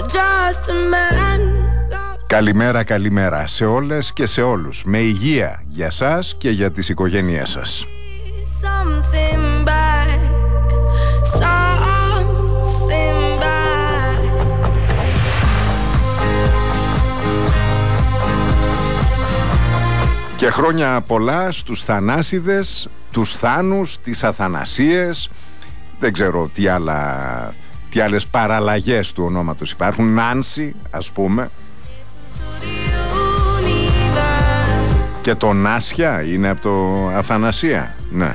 Καλημέρα, καλημέρα σε όλες και σε όλους. Με υγεία για σας και για τις οικογένειές σας. Και χρόνια πολλά στους θανάσιδες, τους θάνους, τις αθανασίες. Δεν ξέρω τι άλλες παραλλαγές του ονόματος υπάρχουν. Νάνση, ας πούμε. Και το Νάσια είναι από το Αθανασία. Ναι.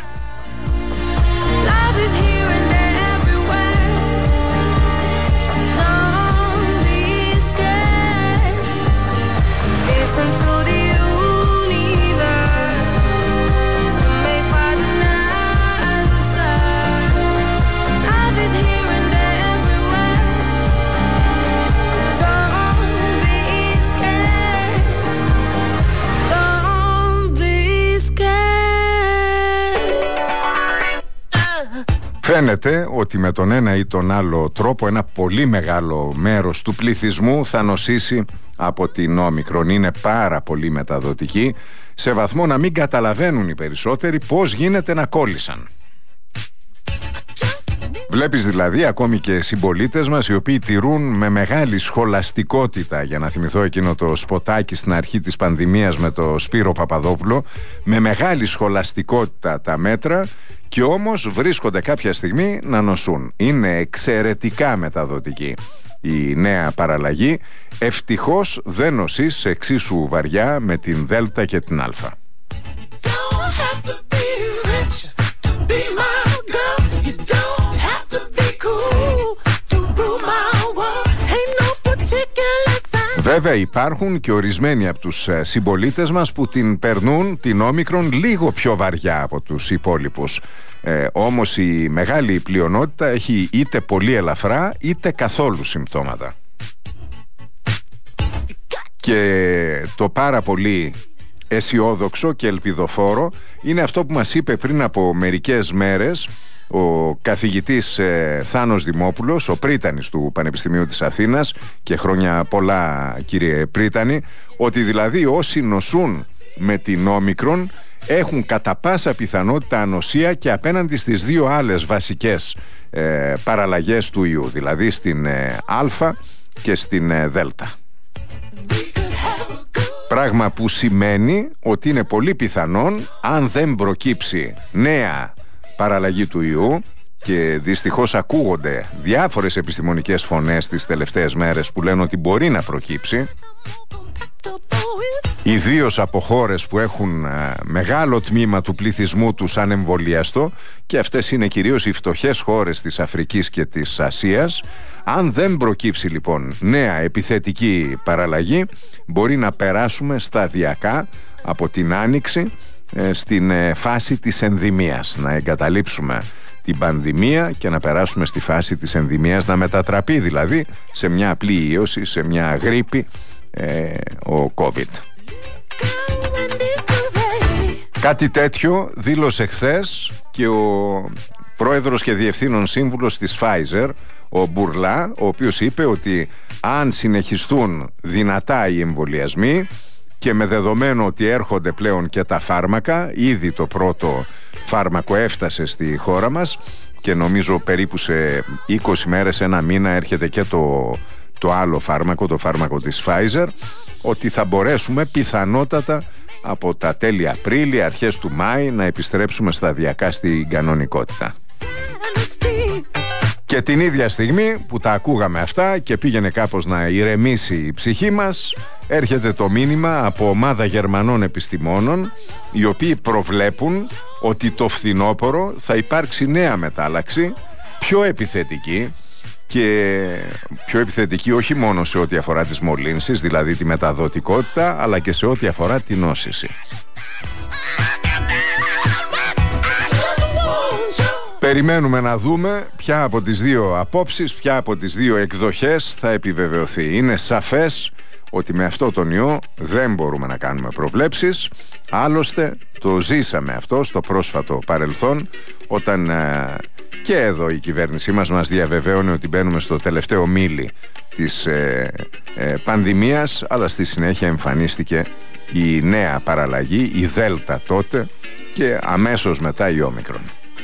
Φαίνεται ότι με τον ένα ή τον άλλο τρόπο ένα πολύ μεγάλο μέρος του πληθυσμού θα νοσήσει από την Όμικρον. Είναι πάρα πολύ μεταδοτική, σε βαθμό να μην καταλαβαίνουν οι περισσότεροι πώς γίνεται να κόλλησαν. Βλέπεις δηλαδή ακόμη και συμπολίτες μας οι οποίοι τηρούν με μεγάλη σχολαστικότητα, για να θυμηθώ εκείνο το σποτάκι στην αρχή της πανδημίας με το Σπύρο Παπαδόπουλο, με μεγάλη σχολαστικότητα τα μέτρα, και όμως βρίσκονται κάποια στιγμή να νοσούν. Είναι εξαιρετικά μεταδοτική η νέα παραλλαγή. Ευτυχώς δεν νοσείς εξίσου βαριά με την Δέλτα και την Αλφα. Βέβαια υπάρχουν και ορισμένοι από τους συμπολίτες μας που την περνούν την Όμικρον λίγο πιο βαριά από τους υπόλοιπους. Όμως η μεγάλη πλειονότητα έχει είτε πολύ ελαφρά είτε καθόλου συμπτώματα. Και το πάρα πολύ αισιόδοξο και ελπιδοφόρο είναι αυτό που μας είπε πριν από μερικές μέρες ο καθηγητής Θάνος Δημόπουλος, ο πρίτανης του Πανεπιστημίου της Αθήνας, και χρόνια πολλά κύριε πρίτανη, ότι δηλαδή όσοι νοσούν με την Όμικρον έχουν κατά πάσα πιθανότητα ανοσία και απέναντι στις δύο άλλες βασικές παραλλαγές του ιού, δηλαδή στην Α και στην Δέλτα. Πράγμα που σημαίνει ότι είναι πολύ πιθανόν, αν δεν προκύψει νέα παραλλαγή του ιού, και δυστυχώς ακούγονται διάφορες επιστημονικές φωνές τις τελευταίες μέρες που λένε ότι μπορεί να προκύψει, ιδίως από χώρες που έχουν μεγάλο τμήμα του πληθυσμού τους ανεμβολιαστό, και αυτές είναι κυρίως οι φτωχές χώρες της Αφρικής και της Ασίας. Αν δεν προκύψει λοιπόν νέα επιθετική παραλλαγή, μπορεί να περάσουμε σταδιακά από την Άνοιξη στην φάση της ενδημίας, να εγκαταλείψουμε την πανδημία και να περάσουμε στη φάση της ενδημίας, να μετατραπεί δηλαδή σε μια απλή ίωση, σε μια γρίπη ο COVID. Κάτι τέτοιο δήλωσε χθες και ο πρόεδρος και διευθύνων σύμβουλος της Pfizer, ο Μπουρλά, ο οποίος είπε ότι αν συνεχιστούν δυνατά οι εμβολιασμοί και με δεδομένο ότι έρχονται πλέον και τα φάρμακα, ήδη το πρώτο φάρμακο έφτασε στη χώρα μας και νομίζω περίπου σε 20 μέρες, ένα μήνα έρχεται και το άλλο φάρμακο, το φάρμακο της Pfizer, ότι θα μπορέσουμε πιθανότατα από τα τέλη Απρίλη, αρχές του Μάη να επιστρέψουμε σταδιακά στην κανονικότητα. Και την ίδια στιγμή που τα ακούγαμε αυτά και πήγαινε κάπως να ηρεμήσει η ψυχή μας, έρχεται το μήνυμα από ομάδα Γερμανών επιστημόνων, οι οποίοι προβλέπουν ότι το φθινόπωρο θα υπάρξει νέα μετάλλαξη, πιο επιθετική, και πιο επιθετική όχι μόνο σε ό,τι αφορά τις μολύνσεις, δηλαδή τη μεταδοτικότητα, αλλά και σε ό,τι αφορά την νόσηση. Περιμένουμε να δούμε ποια από τις δύο απόψεις, ποια από τις δύο εκδοχές θα επιβεβαιωθεί. Είναι σαφές ότι με αυτό τον ιό δεν μπορούμε να κάνουμε προβλέψεις. Άλλωστε το ζήσαμε αυτό στο πρόσφατο παρελθόν, όταν Και εδώ η κυβέρνησή μας διαβεβαίωνε ότι μπαίνουμε στο τελευταίο μίλι της πανδημίας, αλλά στη συνέχεια εμφανίστηκε η νέα παραλλαγή, η Δέλτα τότε, και αμέσως μετά η Όμικρον.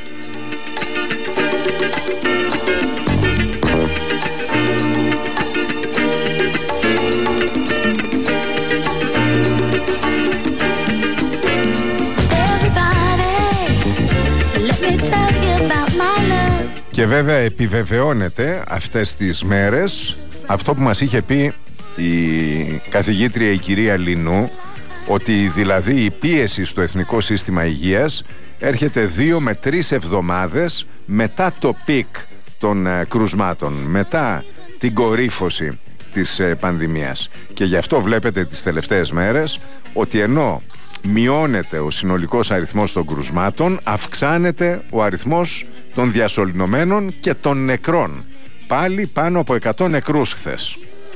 Και βέβαια επιβεβαιώνεται αυτές τις μέρες αυτό που μας είχε πει η καθηγήτρια η κυρία Λινού, ότι δηλαδή η πίεση στο Εθνικό Σύστημα Υγείας έρχεται 2 με 3 εβδομάδες μετά το πικ των κρουσμάτων, μετά την κορύφωση της πανδημίας. Και γι' αυτό βλέπετε τις τελευταίες μέρες ότι ενώ μειώνεται ο συνολικός αριθμός των κρουσμάτων, αυξάνεται ο αριθμός των διασωληνωμένων και των νεκρών. Πάλι πάνω από 100 νεκρούς χθες.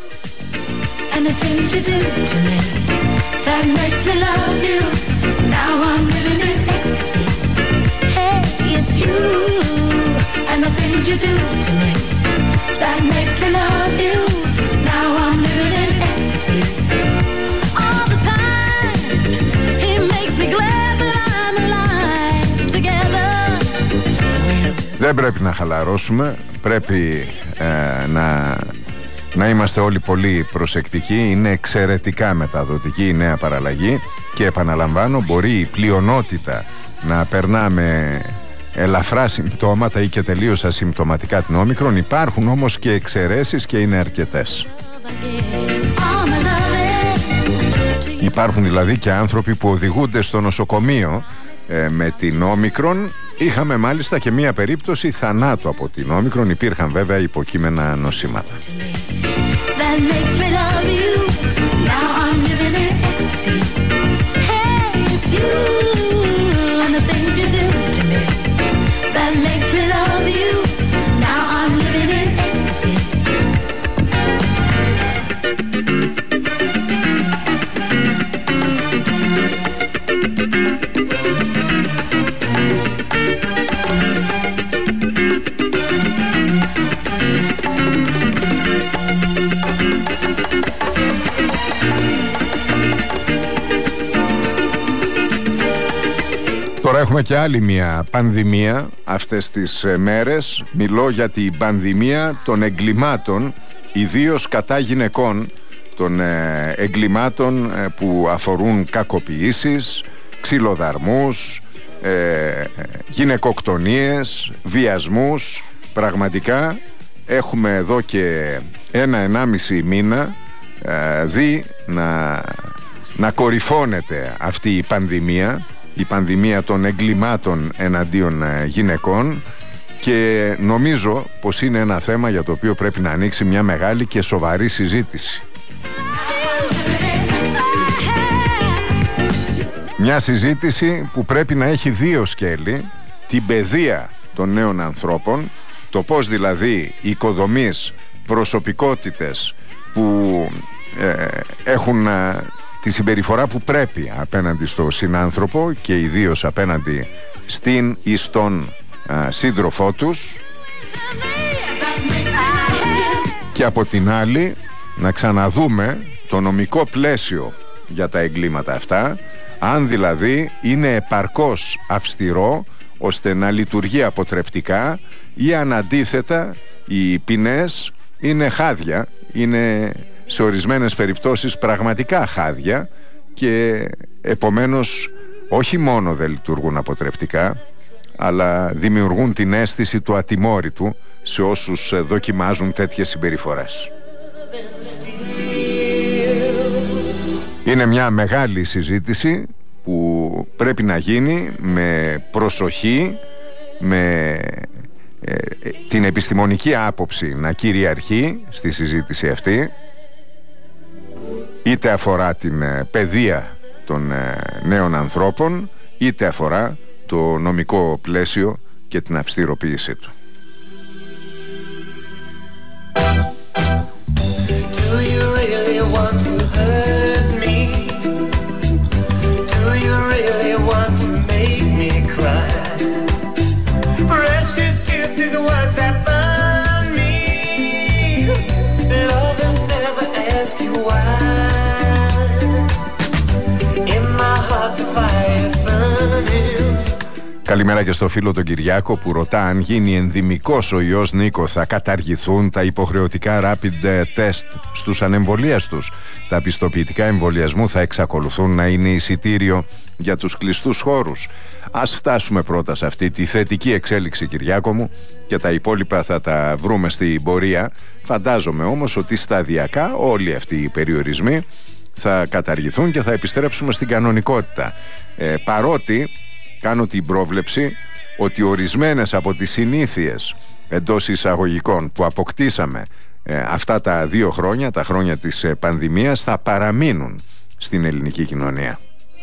Δεν πρέπει να χαλαρώσουμε, πρέπει να είμαστε όλοι πολύ προσεκτικοί. Είναι εξαιρετικά μεταδοτική η νέα παραλλαγή και επαναλαμβάνω, μπορεί η πλειονότητα να περνά με ελαφρά συμπτώματα ή και τελείως ασυμπτωματικά την Όμικρον. Υπάρχουν όμως και εξαιρέσεις και είναι αρκετές. Υπάρχουν δηλαδή και άνθρωποι που οδηγούνται στο νοσοκομείο με την Όμικρον. Είχαμε μάλιστα και μία περίπτωση θανάτου από την Όμικρον. Υπήρχαν βέβαια υποκείμενα νοσήματα. Τώρα έχουμε και άλλη μια πανδημία αυτές τις μέρες. Μιλώ για την πανδημία των εγκλημάτων, ιδίως κατά γυναικών, των εγκλημάτων που αφορούν κακοποιήσεις, ξυλοδαρμούς, γυναικοκτονίες, βιασμούς. Πραγματικά έχουμε εδώ και 1-1,5 μήνα δει να κορυφώνεται αυτή η πανδημία των εγκλημάτων εναντίον γυναικών, και νομίζω πως είναι ένα θέμα για το οποίο πρέπει να ανοίξει μια μεγάλη και σοβαρή συζήτηση. Μια συζήτηση που πρέπει να έχει 2 σκέλη: την παιδεία των νέων ανθρώπων, το πώς δηλαδή οικοδομείς προσωπικότητες που έχουν τη συμπεριφορά που πρέπει απέναντι στο συνάνθρωπο και ιδίως απέναντι στην ή στον σύντροφό τους, και από την άλλη να ξαναδούμε το νομικό πλαίσιο για τα εγκλήματα αυτά, αν δηλαδή είναι επαρκώς αυστηρό ώστε να λειτουργεί αποτρεπτικά, ή αν αντίθετα οι ποινές είναι χάδια, είναι σε ορισμένες περιπτώσεις πραγματικά χάδια, και επομένως όχι μόνο δεν λειτουργούν αποτρεπτικά, αλλά δημιουργούν την αίσθηση του ατιμόρυτου σε όσους δοκιμάζουν τέτοιες συμπεριφορές. Είναι μια μεγάλη συζήτηση που πρέπει να γίνει με προσοχή, με την επιστημονική άποψη να κυριαρχεί στη συζήτηση αυτή, είτε αφορά την παιδεία των νέων ανθρώπων, είτε αφορά το νομικό πλαίσιο και την αυστηροποίησή του. Καλημέρα και στο φίλο τον Κυριάκο που ρωτά αν γίνει ενδημικός ο ιός Νίκο θα καταργηθούν τα υποχρεωτικά rapid test στους ανεμβολίαστους. Τα πιστοποιητικά εμβολιασμού θα εξακολουθούν να είναι εισιτήριο για τους κλειστούς χώρους. Ας φτάσουμε πρώτα σε αυτή τη θετική εξέλιξη, Κυριάκο μου, και τα υπόλοιπα θα τα βρούμε στην πορεία. Φαντάζομαι όμως ότι σταδιακά όλοι αυτοί οι περιορισμοί θα καταργηθούν και θα επιστρέψουμε στην κανονικότητα. Παρότι κάνω την πρόβλεψη ότι ορισμένες από τις συνήθειες εντός εισαγωγικών που αποκτήσαμε αυτά τα 2 χρόνια, τα χρόνια της πανδημίας, θα παραμείνουν στην ελληνική κοινωνία.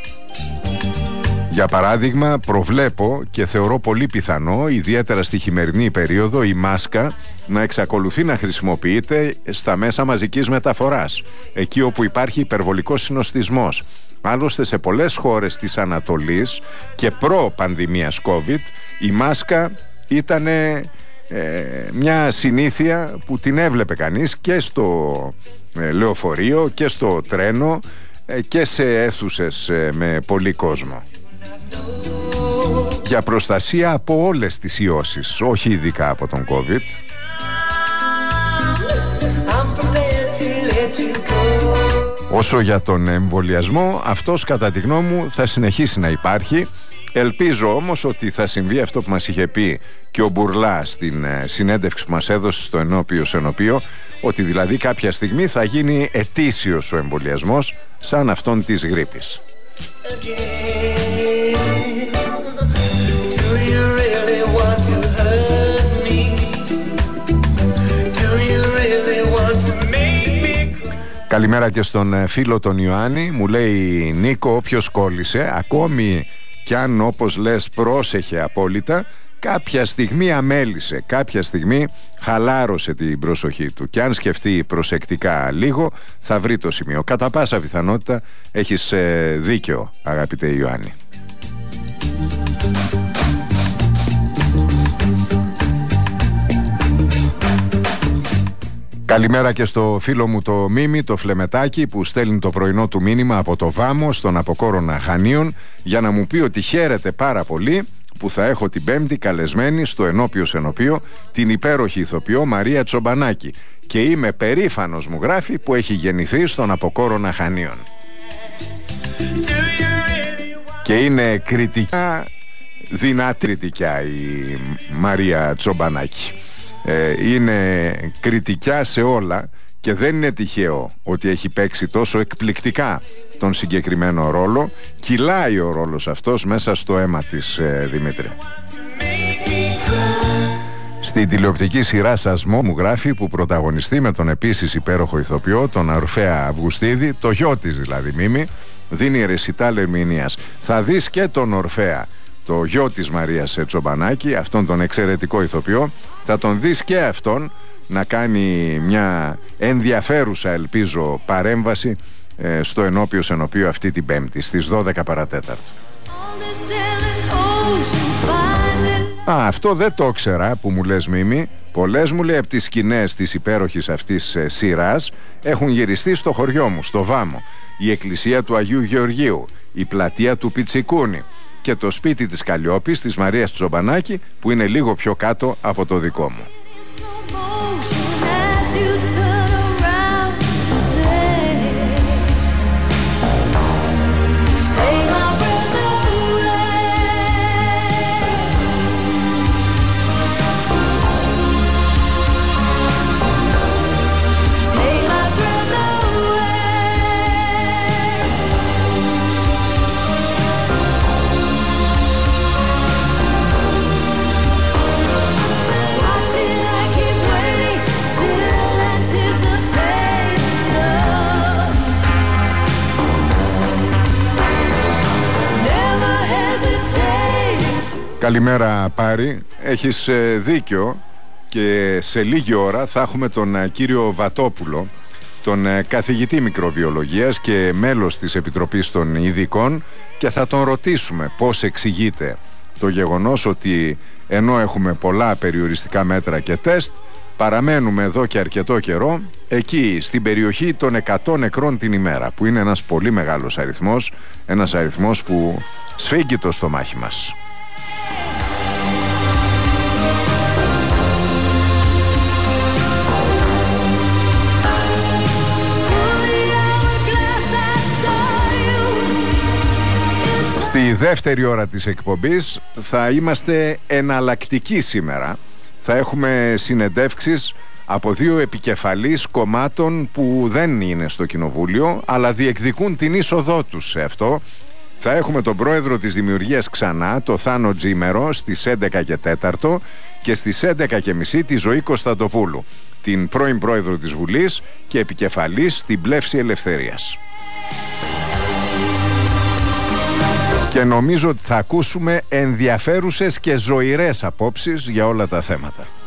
Για παράδειγμα, προβλέπω και θεωρώ πολύ πιθανό, ιδιαίτερα στη χειμερινή περίοδο, η μάσκα να εξακολουθεί να χρησιμοποιείται στα μέσα μαζικής μεταφοράς, εκεί όπου υπάρχει υπερβολικός συνοστισμός. Άλλωστε σε πολλές χώρες της Ανατολής και προ-πανδημίας COVID η μάσκα ήταν μια συνήθεια που την έβλεπε κανείς και στο λεωφορείο και στο τρένο και σε αίθουσες με πολύ κόσμο. Για προστασία από όλες τις ιώσεις, όχι ειδικά από τον COVID. Όσο για τον εμβολιασμό, αυτός κατά τη γνώμη μου θα συνεχίσει να υπάρχει. Ελπίζω όμως ότι θα συμβεί αυτό που μας είχε πει και ο Μπουρλά στην συνέντευξη που μας έδωσε στο Ενώπιο Σενωπείο, ότι δηλαδή κάποια στιγμή θα γίνει ετήσιος ο εμβολιασμός σαν αυτόν της γρίπης. Καλημέρα και στον φίλο τον Ιωάννη. Μου λέει Νίκο, όποιος κόλλησε, ακόμη κι αν όπως λες πρόσεχε απόλυτα, κάποια στιγμή αμέλησε, κάποια στιγμή χαλάρωσε την προσοχή του και αν σκεφτεί προσεκτικά λίγο θα βρει το σημείο. Κατά πάσα πιθανότητα έχεις δίκιο, αγαπητέ Ιωάννη. Καλημέρα και στο φίλο μου το Μίμη, το Φλεμετάκι, που στέλνει το πρωινό του μήνυμα από το Βάμο στον Αποκόρονα Χανίων για να μου πει ότι χαίρεται πάρα πολύ που θα έχω την Πέμπτη καλεσμένη στο Ενώπιο Σενωπείο την υπέροχη ηθοποιό Μαρία Τσομπανάκη και είμαι περήφανος, μου γράφει, που έχει γεννηθεί στον Αποκόρονα Χανίων. Και είναι κριτικά, δυνατή κριτικά η Μαρία Τσομπανάκη. Είναι κριτικά σε όλα και δεν είναι τυχαίο ότι έχει παίξει τόσο εκπληκτικά τον συγκεκριμένο ρόλο. Κυλάει ο ρόλος αυτός μέσα στο αίμα της, Δημήτρη. Στην τηλεοπτική σειρά Σασμό, μου γράφει, που πρωταγωνιστεί με τον επίσης υπέροχο ηθοποιό, τον Ορφέα Αυγουστίδη, το γιο της δηλαδή Μίμη, δίνει ρεσιτάλ ερμηνείας. Θα δεις και τον Ορφέα, το γιο της Μαρίας Τσομπανάκη, αυτόν τον εξαιρετικό ηθοποιό, θα τον δεις και αυτόν να κάνει μια ενδιαφέρουσα, ελπίζω, παρέμβαση στο Ενώπιο Σενωπείο αυτή την Πέμπτη στις 12 παρατέταρτο. Αυτό δεν το ξέρα που μου λες, Μίμη. Πολλές, μου λέει, από τις σκηνές της υπέροχης αυτής σειράς έχουν γυριστεί στο χωριό μου, στο Βάμο. Η εκκλησία του Αγίου Γεωργίου, η πλατεία του Πιτσικούνη και το σπίτι της Καλλιόπης της Μαρίας Τσομπανάκη, που είναι λίγο πιο κάτω από το δικό μου. Καλημέρα Πάρη, έχεις δίκιο και σε λίγη ώρα θα έχουμε τον κύριο Βατόπουλο, τον καθηγητή μικροβιολογίας και μέλος της Επιτροπής των Ειδικών, και θα τον ρωτήσουμε πώς εξηγείται το γεγονός ότι ενώ έχουμε πολλά περιοριστικά μέτρα και τεστ, παραμένουμε εδώ και αρκετό καιρό εκεί στην περιοχή των 100 νεκρών την ημέρα, που είναι ένας πολύ μεγάλος αριθμός, ένας αριθμός που σφίγγει το στομάχι μας. Στη δεύτερη ώρα της εκπομπής θα είμαστε εναλλακτικοί σήμερα. Θα έχουμε συνεντεύξεις από δύο επικεφαλείς κομμάτων που δεν είναι στο Κοινοβούλιο, αλλά διεκδικούν την είσοδό τους σε αυτό. Θα έχουμε τον πρόεδρο της Δημιουργίας ξανά, το Θάνο Τζίμερο, στις 11 και 4 και στις 11 και μισή τη Ζωή Κωνσταντοπούλου, την πρώην πρόεδρο της Βουλής και επικεφαλής στην Πλεύση Ελευθερίας. Και νομίζω ότι θα ακούσουμε ενδιαφέρουσες και ζωηρές απόψεις για όλα τα θέματα.